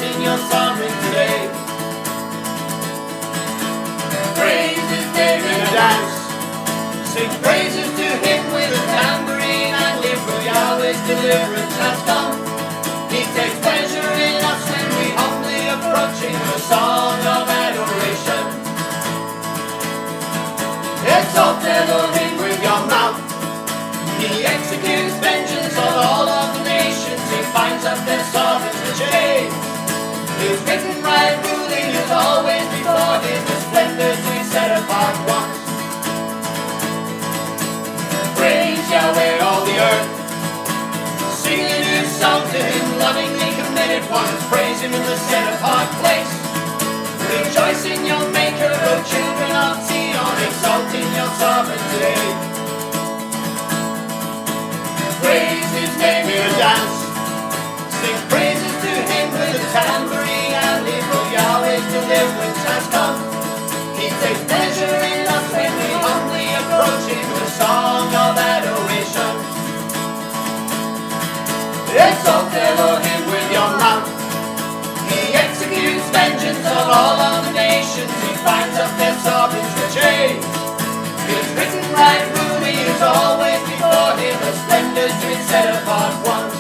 rejoicing your sovereign today. Praise his name in a dance, sing praises to him with a tambourine, and live for Yahweh's deliverance has come. He takes pleasure in us when we humbly approach him, a song of adoration. Exalt Elohim with your mouth. He executes vengeance on all of the nations. He binds up their sovereigns with chains. His written right ruling is always before him, the splendors we set apart once. Praise Yahweh, all the earth. Sing a new song to him, lovingly committed ones. Praise him in the set apart place. Rejoice in your maker, O children of Zion, exalting your sovereign today. Praise his name in a dance, sing praises to him with a tambourine, and live for Yahweh's deliverance has come. He takes pleasure in us when we humbly approach him, a song of adoration. Exalt Elohim with your mouth. He executes vengeance on all of the nations. He binds up their sovereigns with chains. His written right ruling is always before him, a splendor to be set apart once.